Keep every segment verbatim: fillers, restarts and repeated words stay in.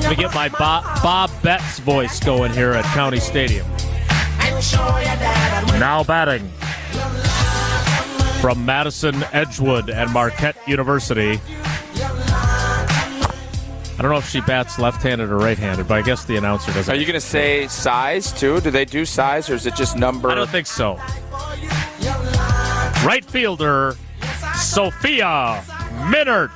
Let me get my Bob, Bob Betts voice going here at County Stadium. Now batting from Madison, Edgewood, and Marquette University. I don't know if she bats left-handed or right-handed, but I guess the announcer doesn't. Are you going to say size, too? Do they do size, or is it just number? I don't think so. Right fielder, Sophia Minert.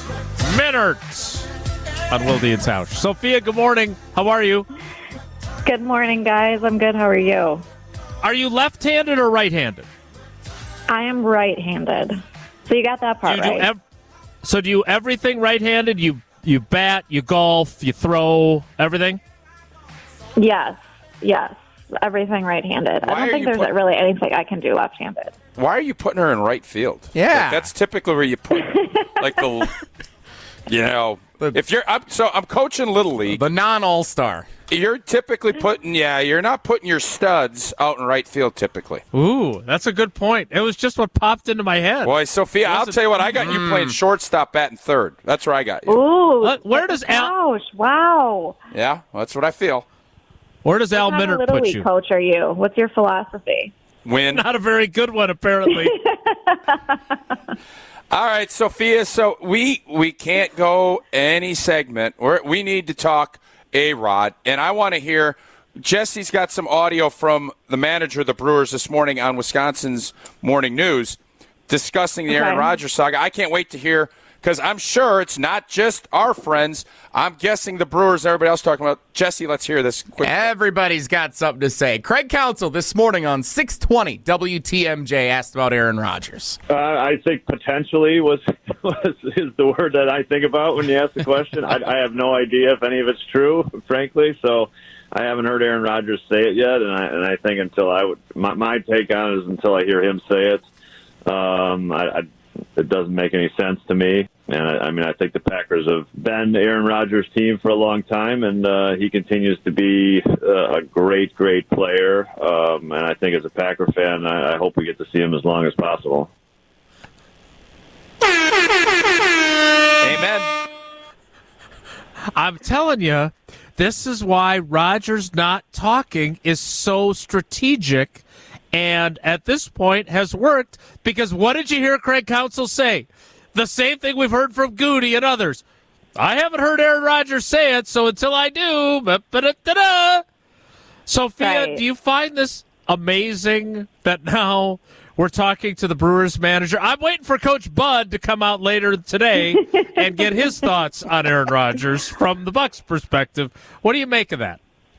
Minert on Wilde Couch. Sophia, good morning. How are you? Good morning, guys. I'm good. How are you? Are you left-handed or right-handed? I am right-handed. So you got that part do you right. Do ev- so do you everything right-handed? You you bat, you golf, you throw, everything? Yes. Yes. Everything right-handed. Why I don't think there's put- really anything I can do left-handed. Why are you putting her in right field? Yeah. Like, that's typically where you put, like, the, you know, if you're, I'm, so I'm coaching Little League. The non-all-star. You're typically putting, yeah, you're not putting your studs out in right field typically. Ooh, that's a good point. It was just what popped into my head. Boy, Sophia, I'll tell you what, I got you playing shortstop, batting third. That's where I got you. Ooh. Uh, where does Al? Gosh, wow. Yeah, well, that's what I feel. Where does Al What kind of Minert Little put League you? coach are you? What's your philosophy? Win. Not a very good one, apparently. All right, Sophia. So we we can't go any segment. We're, we need to talk A-Rod, and I want to hear. Jesse's got some audio from the manager of the Brewers this morning on Wisconsin's Morning News discussing the Okay. Aaron Rodgers saga. I can't wait to hear, because I'm sure it's not just our friends. I'm guessing the Brewers and everybody else talking about. Jesse, let's hear this quick. Everybody's got something to say. Craig Counsell this morning on six twenty W T M J asked about Aaron Rodgers. Uh, I think potentially was, was is the word that I think about when you ask the question. I, I have no idea if any of it's true, frankly. So I haven't heard Aaron Rodgers say it yet, and I and I think until I would my, my take on it is until I hear him say it, um, I, I, it doesn't make any sense to me. And I, I mean, I think the Packers have been Aaron Rodgers' team for a long time, and uh, he continues to be uh, a great, great player. Um, and I think as a Packer fan, I, I hope we get to see him as long as possible. Amen. I'm telling you, this is why Rodgers not talking is so strategic, and at this point has worked, because what did you hear Craig Counsell say? The same thing we've heard from Goody and others. I haven't heard Aaron Rodgers say it, so until I do, ba-ba-da-da-da. Sophia, Right. do you find this amazing that now we're talking to the Brewers manager? I'm waiting for Coach Bud to come out later today and get his thoughts on Aaron Rodgers from the Bucs' perspective. What do you make of that?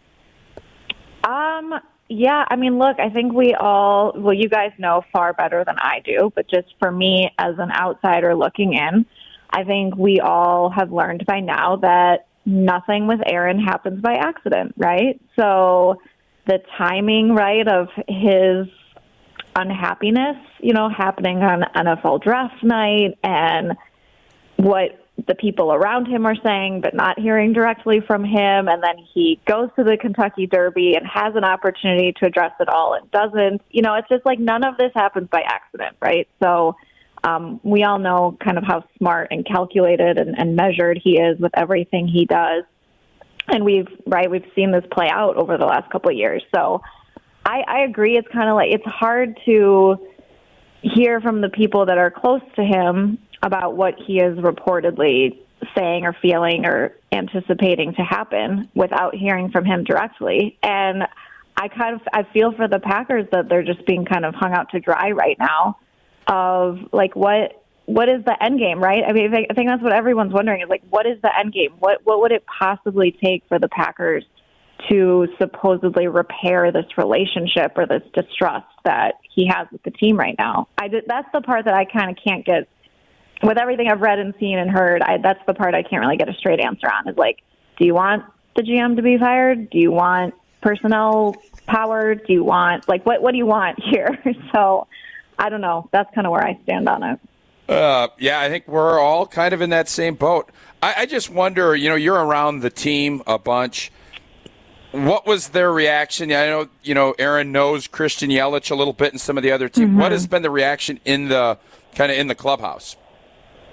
Um, yeah, I mean, look, I think we all, well, you guys know far better than I do, but just for me as an outsider looking in, I think we all have learned by now that nothing with Aaron happens by accident, right? So the timing, right, of his unhappiness, you know, happening on N F L draft night, and what the people around him are saying but not hearing directly from him, and then he goes to the Kentucky Derby and has an opportunity to address it all and doesn't. You know, it's just like none of this happens by accident, right? So um, we all know kind of how smart and calculated and, and measured he is with everything he does. And we've, right, we've seen this play out over the last couple of years. So I, I agree. It's kind of like, it's hard to hear from the people that are close to him about what he is reportedly saying or feeling or anticipating to happen without hearing from him directly. And I kind of, I feel for the Packers that they're just being kind of hung out to dry right now of like, what, what is the end game, right? I mean, I think, I think that's what everyone's wondering is like, what is the end game? What, what would it possibly take for the Packers to supposedly repair this relationship or this distrust that he has with the team right now? I did, that's the part that I kind of can't get. With everything I've read and seen and heard, I, that's the part I can't really get a straight answer on. Is like, do you want the G M to be fired? Do you want personnel power? Do you want, like, what, what do you want here? So I don't know. That's kind of where I stand on it. Uh, yeah, I think we're all kind of in that same boat. I, I just wonder, you know, you're around the team a bunch. What was their reaction? I know, you know, Aaron knows Christian Yelich a little bit and some of the other team. Mm-hmm. What has been the reaction in the kind of in the clubhouse?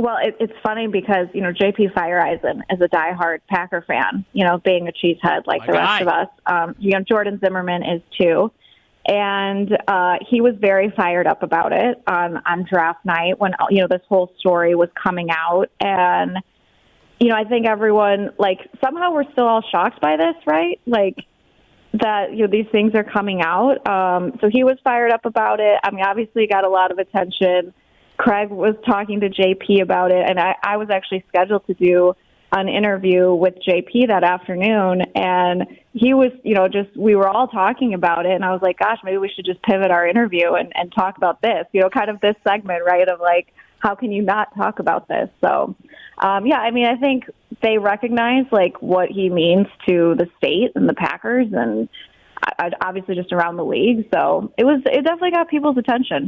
Well, it, it's funny because, you know, J P Feyereisen is a diehard Packer fan, you know, being a cheesehead like My the guy. rest of us. Um, you know, Jordan Zimmerman is too. And uh, he was very fired up about it on, on draft night when, you know, this whole story was coming out. And, you know, I think everyone, like, somehow we're still all shocked by this, right? Like, that, you know, these things are coming out. Um, so he was fired up about it. I mean, obviously got a lot of attention. Craig was talking to J P about it, and I, I was actually scheduled to do an interview with J P that afternoon, and he was, you know, just, we were all talking about it, and I was like, gosh, maybe we should just pivot our interview and, and talk about this, you know, kind of this segment, right, of like, how can you not talk about this? So, um, yeah, I mean, I think they recognize, like, what he means to the state and the Packers, and I, obviously just around the league, so it was, it definitely got people's attention.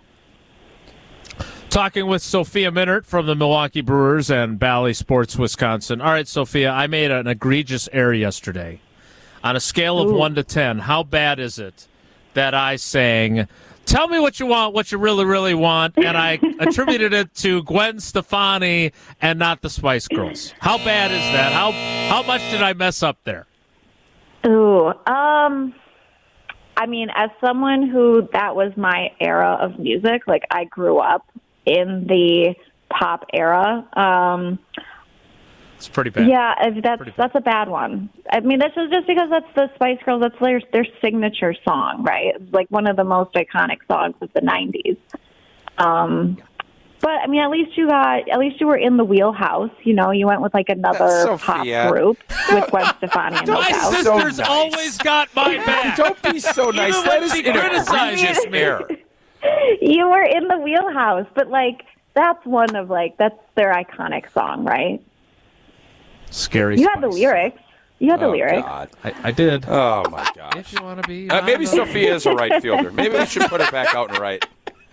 Talking with Sophia Minert from the Milwaukee Brewers and Bally Sports Wisconsin. All right, Sophia, I made an egregious error yesterday. On a scale of Ooh. one to ten, how bad is it that I sang, "Tell me what you want, what you really, really want," and I attributed it to Gwen Stefani and not the Spice Girls? How bad is that? How how much did I mess up there? Ooh, um, I mean, as someone who, that was my era of music, like, I grew up in the pop era. Um, It's pretty bad. yeah, if that's Pretty bad. that's a bad one. I mean, this is just because that's the Spice Girls. That's their their signature song, right? It's like one of the most iconic songs of the nineties. Um, but I mean, at least you got, at least you were in the wheelhouse. You know, you went with like another That's pop Sophia. group with Gwen Stefani and My House. so sister's nice. always got my back. Don't be so nice. Even That when is she an criticizes egregious me. error. You were in the wheelhouse, but like that's one of like that's their iconic song, right? Scary. You had the Spice. lyrics. You had the Oh, lyrics. God. I, I did. Oh, my gosh. If you want to be, Uh, maybe on the- Sophia is a right fielder. Maybe we should put her back out and right.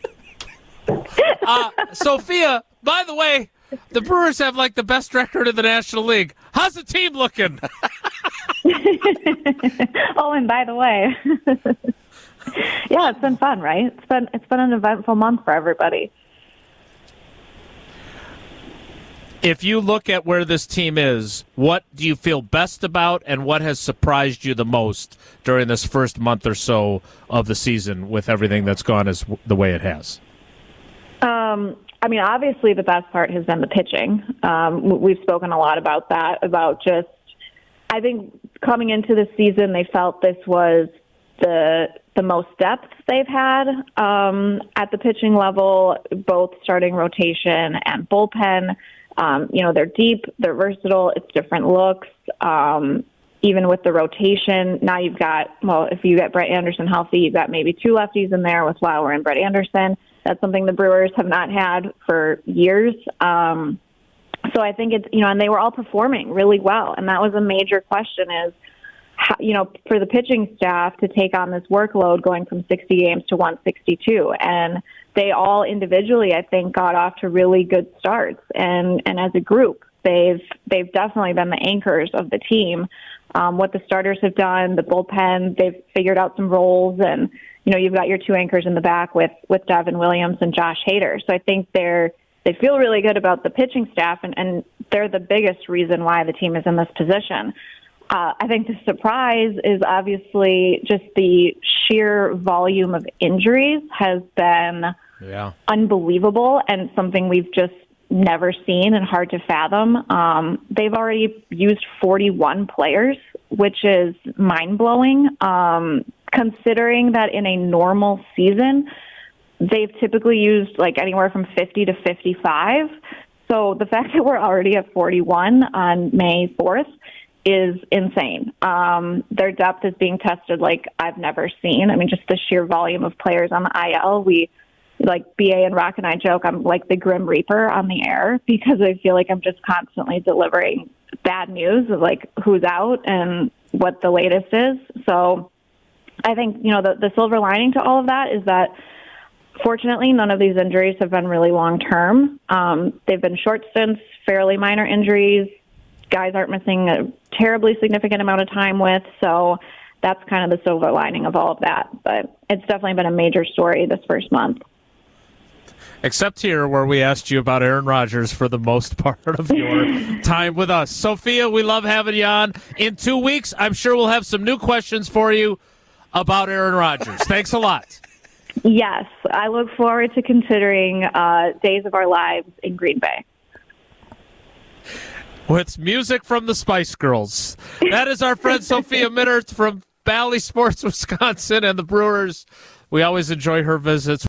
Uh, Sophia, by the way, the Brewers have like the best record in the National League. How's the team looking? Oh, and by the way, yeah, it's been fun, right? It's been it's been an eventful month for everybody. If you look at where this team is, what do you feel best about, and what has surprised you the most during this first month or so of the season with everything that's gone as the way it has? Um, I mean, obviously the best part has been the pitching. Um, w- we've spoken a lot about that, about just, I think coming into the season, they felt this was the the most depth they've had um, at the pitching level, both starting rotation and bullpen. Um, you know, they're deep, they're versatile, it's different looks. Um, even with the rotation, now you've got, well, if you get Brett Anderson healthy, you've got maybe two lefties in there with Lauer and Brett Anderson. That's something the Brewers have not had for years. Um, so I think it's, you know, and they were all performing really well. And that was a major question is, how, you know, for the pitching staff to take on this workload going from sixty games to one sixty-two. And they all individually, I think, got off to really good starts. And, and as a group, they've, they've definitely been the anchors of the team. Um, what the starters have done, the bullpen, they've figured out some roles, and, you know, you've got your two anchors in the back with, with Devin Williams and Josh Hader. So I think they're, they feel really good about the pitching staff, and, and they're the biggest reason why the team is in this position. Uh, I think the surprise is obviously just the sheer volume of injuries has been Yeah. unbelievable and something we've just never seen and hard to fathom. Um, they've already used forty-one players, which is mind-blowing, um, considering that in a normal season, they've typically used like anywhere from fifty to fifty-five. So the fact that we're already at forty-one on May fourth is insane. Um, their depth is being tested like I've never seen. I mean, just the sheer volume of players on the I L. We, like B A and Rock and I joke, I'm like the Grim Reaper on the air because I feel like I'm just constantly delivering bad news of like who's out and what the latest is. So I think, you know, the, the silver lining to all of that is that fortunately none of these injuries have been really long term. Um, they've been short stints, fairly minor injuries. Guys aren't missing a terribly significant amount of time with. So that's kind of the silver lining of all of that. But it's definitely been a major story this first month. Except here, where we asked you about Aaron Rodgers for the most part of your time with us. Sophia, we love having you on. In two weeks, I'm sure we'll have some new questions for you about Aaron Rodgers. Thanks a lot. Yes, I look forward to considering uh, Days of Our Lives in Green Bay. With music from the Spice Girls. That is our friend Sophia Minnaert from Bally Sports, Wisconsin, and the Brewers. We always enjoy her visits.